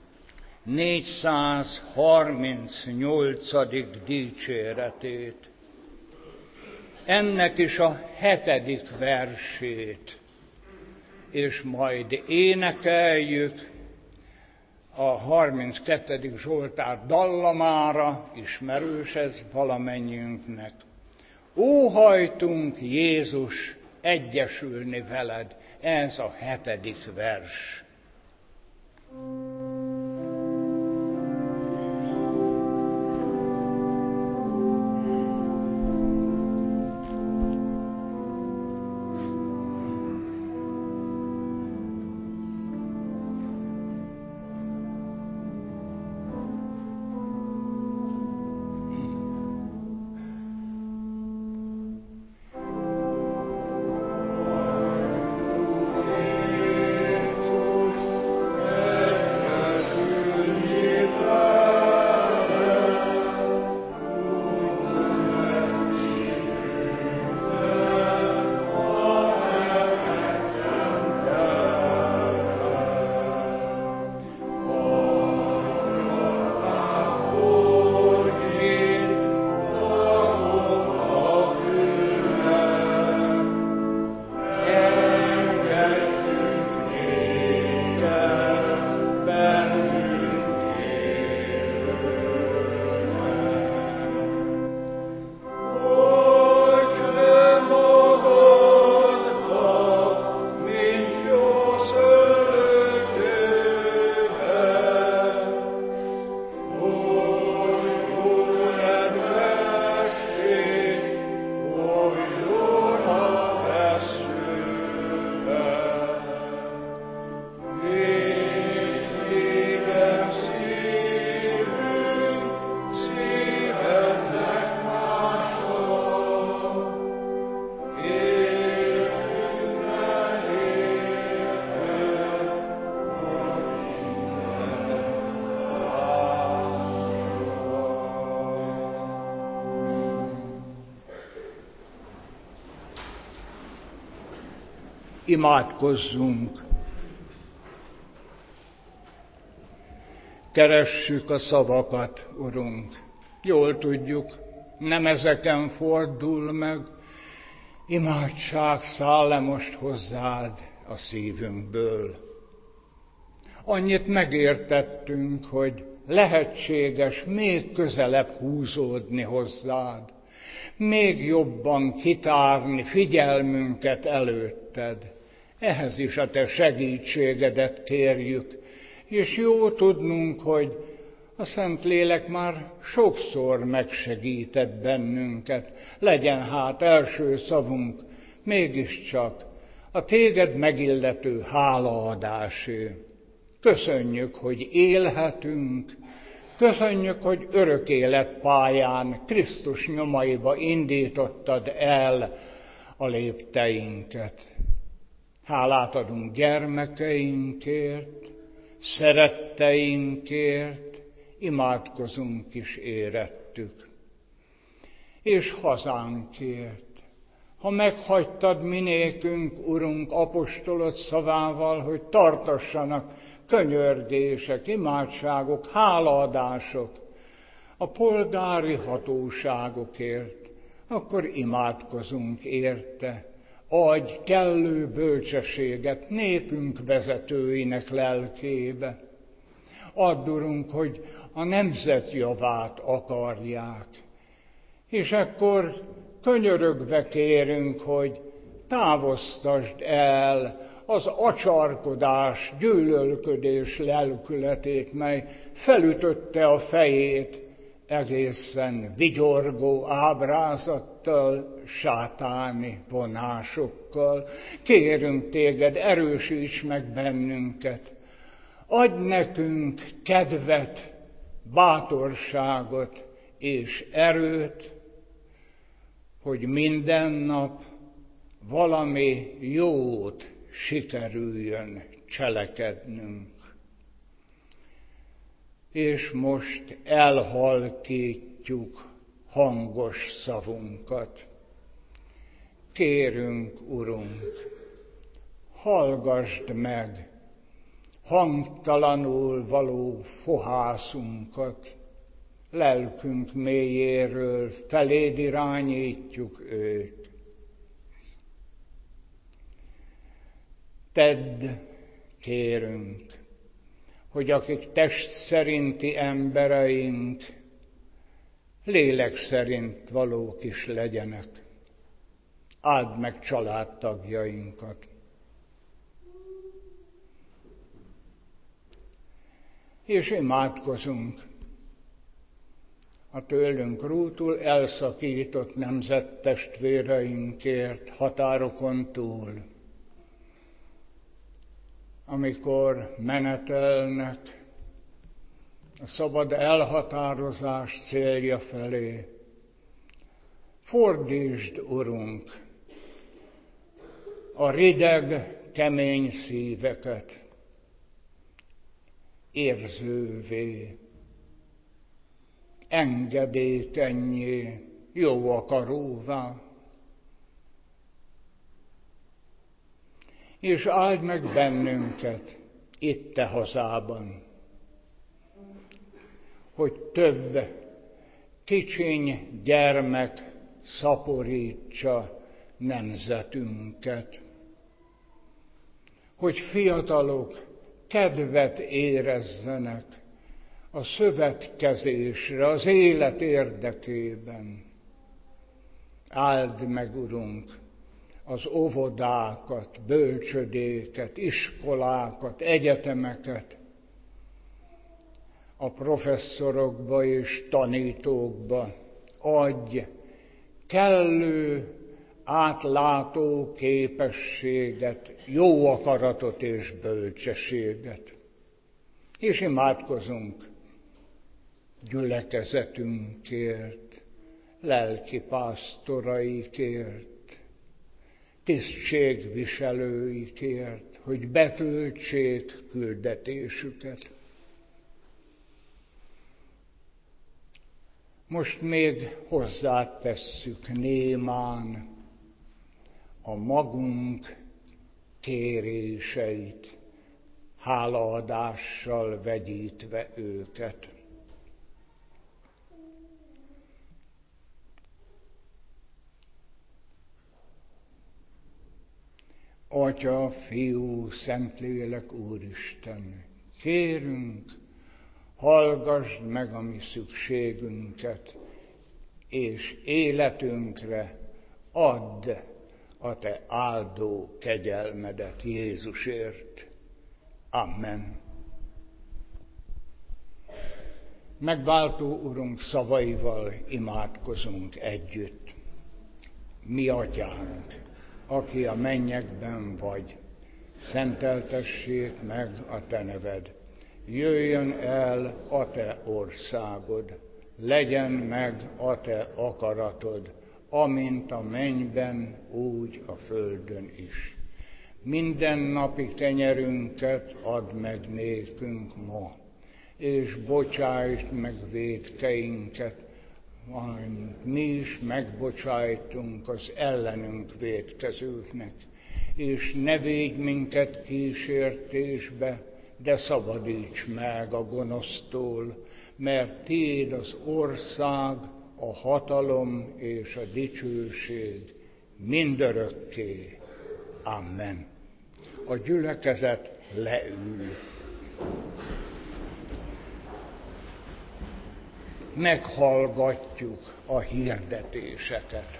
Speaker 1: 438. dicséretét. Ennek is a 7. versét, és majd énekeljük a 32. Zsoltár dallamára, ismerős ez valamennyiünknek. Óhajtunk, Jézus, egyesülni veled, ez a 7. vers. Imádkozzunk! Keressük a szavakat, Urunk! Jól tudjuk, nem ezeken fordul meg, imádság száll le most hozzád a szívünkből. Annyit megértettünk, hogy lehetséges még közelebb húzódni hozzád, még jobban kitárni figyelmünket előtted. Ehhez is a te segítségedet kérjük, és jó tudnunk, hogy a Szentlélek már sokszor megsegített bennünket. Legyen hát első szavunk mégiscsak a téged megillető hálaadásé. Köszönjük, hogy élhetünk, köszönjük, hogy örök élet pályán Krisztus nyomaiba indítottad el a lépteinket. Hálát adunk gyermekeinkért, szeretteinkért, imádkozunk is érettük. És hazánkért. Ha meghagytad minékünk, Urunk, apostolod szavával, hogy tartassanak könyörgések, imádságok, hálaadások a polgári hatóságokért, akkor imádkozunk érte. Adj kellő bölcsességet népünk vezetőinek lelkébe. Add, Urunk, hogy a nemzet javát akarják. És akkor könyörögve kérünk, hogy távoztasd el az acsarkodás, gyűlölködés lelkületét, mely felütötte a fejét egészen vigyorgó ábrázattal, sátáni vonásokkal. Kérünk téged, erősíts meg bennünket, adj nekünk kedvet, bátorságot és erőt, hogy minden nap valami jót sikerüljön cselekednünk. És most elhalkítjuk hangos szavunkat. Kérünk, Urunk, hallgasd meg hangtalanul való fohászunkat, lelkünk mélyéről feléd irányítjuk őt. Tedd, kérünk, hogy akik test szerinti embereink, lélek szerint valók is legyenek. Áld meg családtagjainkat. És imádkozunk a tőlünk rútul elszakított nemzettestvéreinkért határokon túl, amikor menetelnek a szabad elhatározás célja felé. Fordítsd, Urunk, a rideg, kemény szíveket érzővé, engedékenyé, jó akaróvá. És áld meg bennünket itt te hazában, hogy több kicsiny gyermek szaporítsa nemzetünket, hogy fiatalok kedvet érezzenek a szövetkezésre, az élet érdekében. Áld meg, Urunk, az óvodákat, bölcsödéket, iskolákat, egyetemeket, a professzorokba és tanítókba adj kellő, átlátó képességet, jó akaratot és bölcsességet. És imádkozunk gyülekezetünkért, lelki pásztoraikért, tisztségviselőikért, hogy betöltsék küldetésüket. Most még hozzátesszük némán a magunk kéréseit, hálaadással vegyítve őket. Atya, Fiú, Szentlélek, Úristen, kérünk, hallgasd meg a mi szükségünket, és életünkre add a te áldó kegyelmedet Jézusért. Amen. Megváltó Urunk szavaival imádkozunk együtt. Mi Atyánk, aki a mennyekben vagy, szenteltessék meg a te neved. Jöjjön el a te országod, legyen meg a te akaratod, amint a mennyben, úgy a földön is. Mindennapi kenyerünket add meg nékünk ma, és bocsásd meg vétkeinket, mi is megbocsájtunk az ellenünk vétkezőknek, és ne védj minket kísértésbe, de szabadíts meg a gonosztól, mert tiéd az ország, a hatalom és a dicsőség mindörökké. Amen. A gyülekezet leül. Meghallgatjuk a hirdetéseket.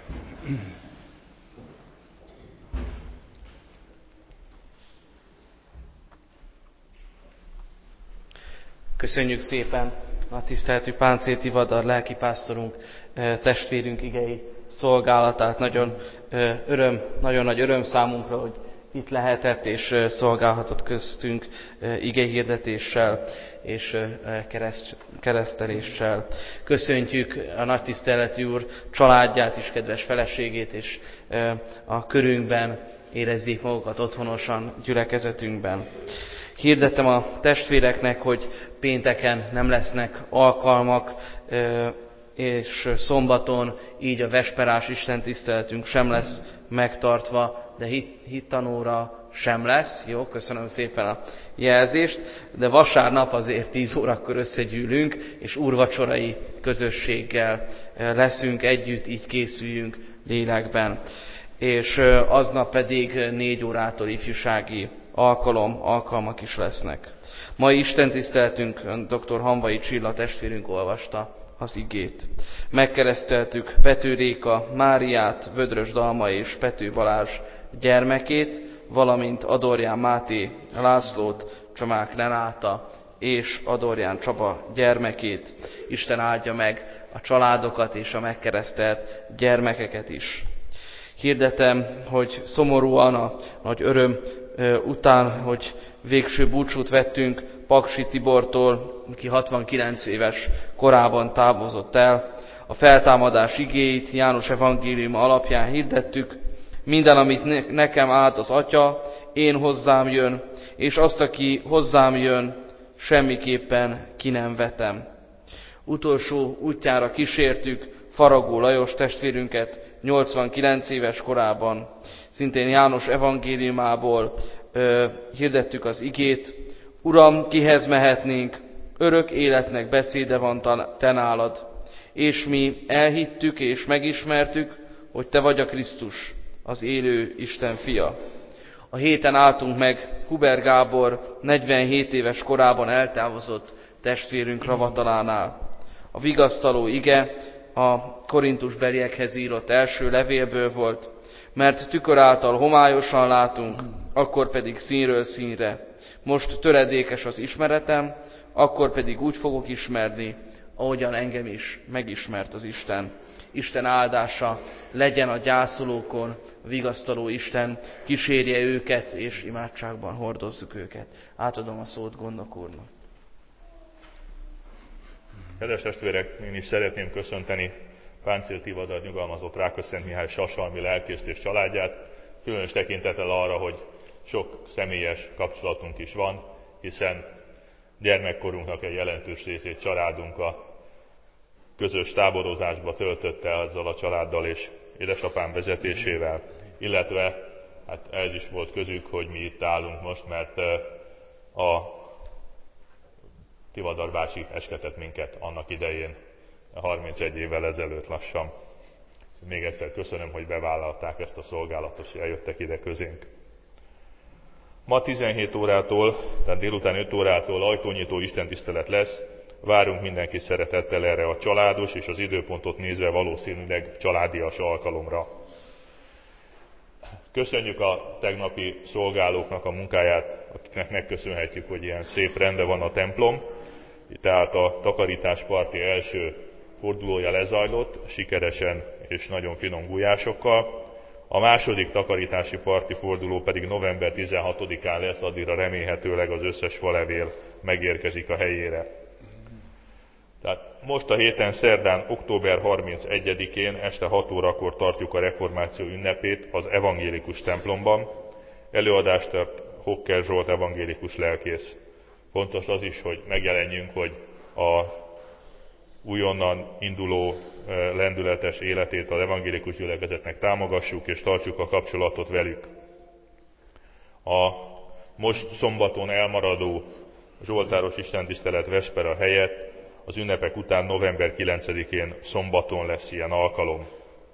Speaker 3: Köszönjük szépen a tiszteltű Páncél Tivadar lelkipásztorunk, testvérünk igei szolgálatát. Nagyon nagy öröm számunkra, hogy itt lehetett és szolgálhatott köztünk igehirdetéssel és kereszteléssel. Köszöntjük a nagy tiszteletű úr családját is, kedves feleségét, és a körünkben érezzék magukat otthonosan gyülekezetünkben. Hirdettem a testvéreknek, hogy pénteken nem lesznek alkalmak, és szombaton így a vesperás istentiszteletünk sem lesz megtartva, de hittanóra sem lesz. Jó, köszönöm szépen a jelzést. De vasárnap azért 10 órakor összegyűlünk, és úrvacsorai közösséggel leszünk együtt, így készüljünk lélekben. És aznap pedig 4 órától ifjúsági alkalmak is lesznek. Mai istentiszteletünk dr. Hamvai Csilla testvérünk olvasta az igét. Megkereszteltük Pető Réka Máriát, Vödrös Dalma és Pető Balázs gyermekét, valamint Adorján Máté Lászlót, Csomák Renáta és Adorján Csaba gyermekét. Isten áldja meg a családokat és a megkeresztelt gyermekeket is. Hirdetem, hogy szomorúan a nagy öröm után, hogy végső búcsút vettünk Paksi Tibortól, aki 69 éves korában távozott el. A feltámadás igéit János evangéliuma alapján hirdettük. Minden, amit nekem ad az Atya, én hozzám jön, és azt, aki hozzám jön, semmiképpen ki nem vetem. Utolsó útjára kísértük Faragó Lajos testvérünket 89 éves korában. Szintén János evangéliumából hirdettük az igét. Uram, kihez mehetnénk? Örök életnek beszéde van te nálad. És mi elhittük és megismertük, hogy te vagy a Krisztus, az élő Isten fia. A héten álltunk meg Huber Gábor 47 éves korában eltávozott testvérünk ravatalánál. A vigasztaló ige a korintusbeliekhez írott első levélből volt, mert tükör által homályosan látunk, akkor pedig színről színre. Most töredékes az ismeretem, akkor pedig úgy fogok ismerni, ahogyan engem is megismert az Isten. Isten áldása legyen a gyászolókon, a vigasztaló Isten kísérje őket, és imádságban hordozzuk őket. Átadom a szót Gondok úrnak.
Speaker 4: Kedves testvérek, én is szeretném köszönteni Páncél Tivadar nyugalmazott Rákösszent Mihály Sassalmi lelkészt és családját, különös tekintettel arra, hogy sok személyes kapcsolatunk is van, hiszen gyermekkorunknak egy jelentős részét családunk a közös táborozásba töltötte azzal a családdal és édesapám vezetésével, illetve hát ez is volt közük, hogy mi itt állunk most, mert a Tivadar bácsi esketett minket annak idején, 31 évvel ezelőtt lassan. Még egyszer köszönöm, hogy bevállalták ezt a szolgálatot, és eljöttek ide közénk. Ma 17 órától, tehát délután 5 órától ajtónyitó istentisztelet lesz. Várunk mindenki szeretettel erre a családos és az időpontot nézve valószínűleg családias alkalomra. Köszönjük a tegnapi szolgálóknak a munkáját, akiknek megköszönhetjük, hogy ilyen szép rendben van a templom. Tehát a takarításparti első fordulója lezajlott, sikeresen és nagyon finom gulyásokkal. A második takarítási parti forduló pedig november 16-án lesz, addigra remélhetőleg az összes falevél megérkezik a helyére. Tehát most a héten szerdán, október 31-én este 6 órakor tartjuk a reformáció ünnepét az evangélikus templomban. Előadást tart Hokker Zsolt evangélikus lelkész. Fontos az is, hogy megjelenjünk, hogy a újonnan induló lendületes életét az evangélikus gyülekezetnek támogassuk, és tartsuk a kapcsolatot velük. A most szombaton elmaradó zsoltáros istentisztelet vespera helyett az ünnepek után november 9-én szombaton lesz ilyen alkalom.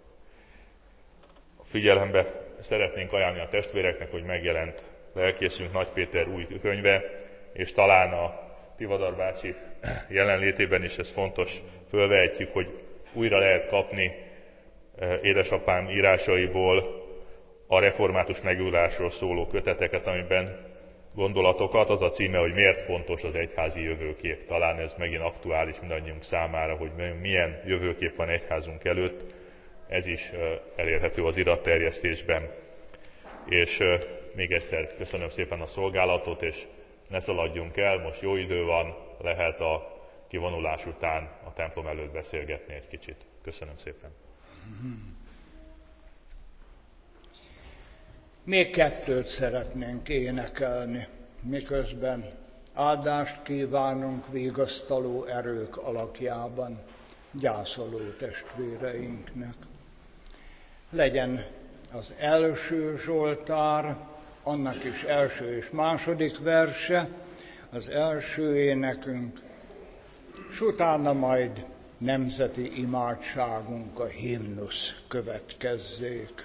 Speaker 4: Figyelembe szeretnénk ajánlani a testvéreknek, hogy megjelent lelkészünk Nagy Péter új könyve, és talán a Tivadar bácsi jelenlétében is ez fontos, fölvehetjük, hogy újra lehet kapni édesapám írásaiból a református megújulásról szóló köteteket, amiben gondolatokat, az a címe, hogy miért fontos az egyházi jövőkép. Talán ez megint aktuális mindannyiunk számára, hogy milyen jövőkép van egyházunk előtt. Ez is elérhető az iratterjesztésben. És még egyszer köszönöm szépen a szolgálatot, és ne szaladjunk el, most jó idő van, lehet a kivonulás után a templom előtt beszélgetni egy kicsit. Köszönöm szépen.
Speaker 1: Még kettőt szeretnénk énekelni, miközben áldást kívánunk vigasztaló erők alakjában gyászoló testvéreinknek. Legyen az első Zsoltár, annak is első és második verse, az első énekünk, s utána majd nemzeti imádságunk, a himnusz következzék.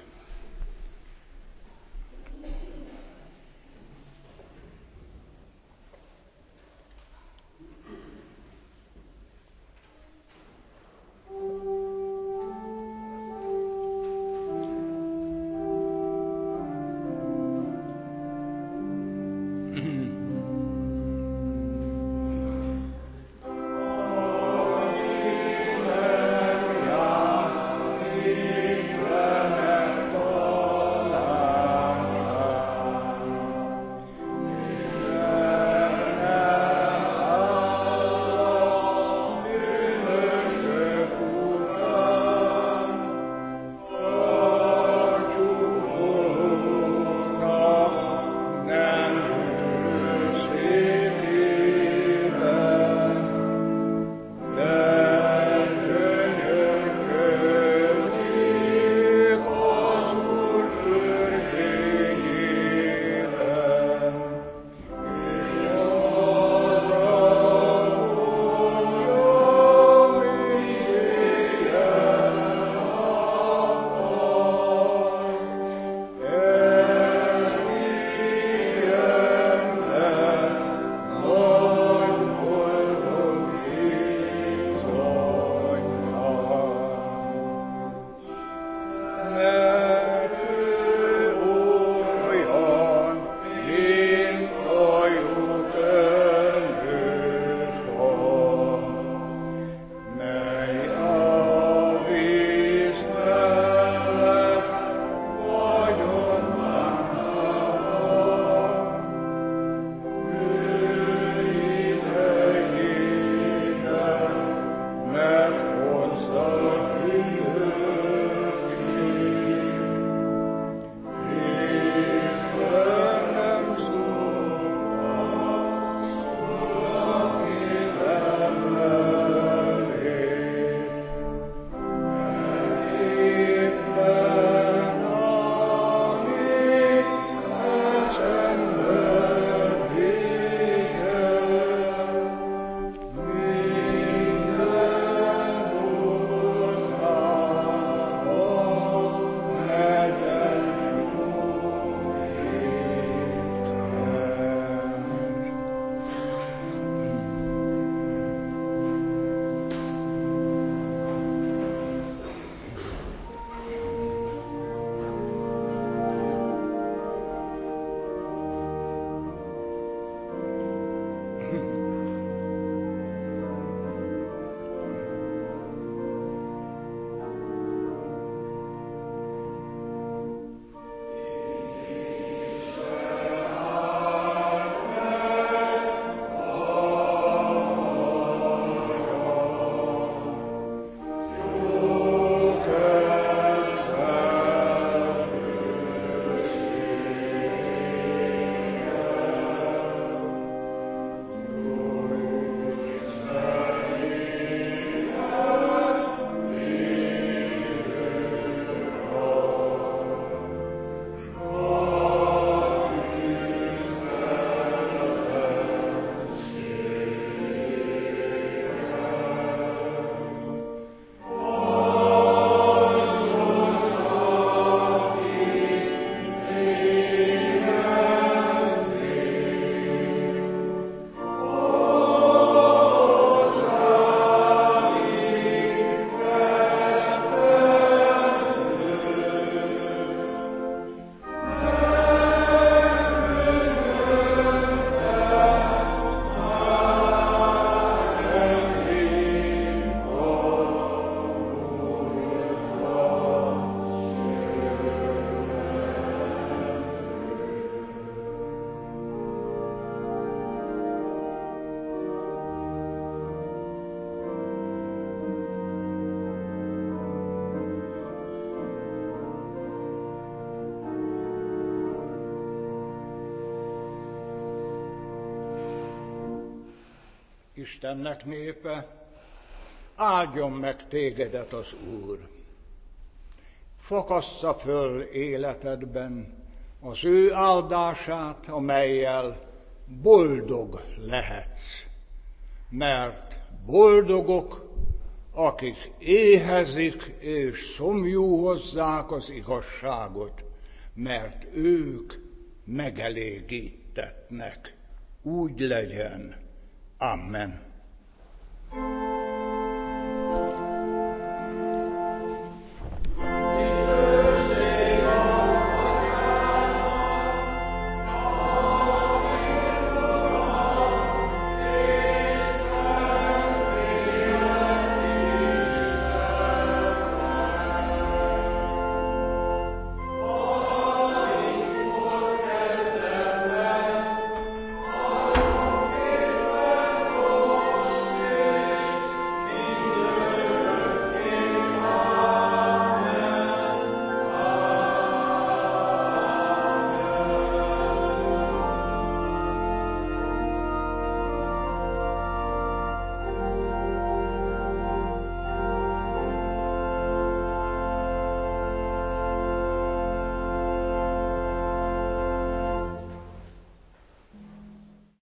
Speaker 1: Istennek népe, áldjon meg tégedet az Úr. Fakassza föl életedben az ő áldását, amellyel boldog lehetsz. Mert boldogok, akik éhezik és szomjúhozzák az igazságot, mert ők megelégítetnek. Úgy legyen. Amen.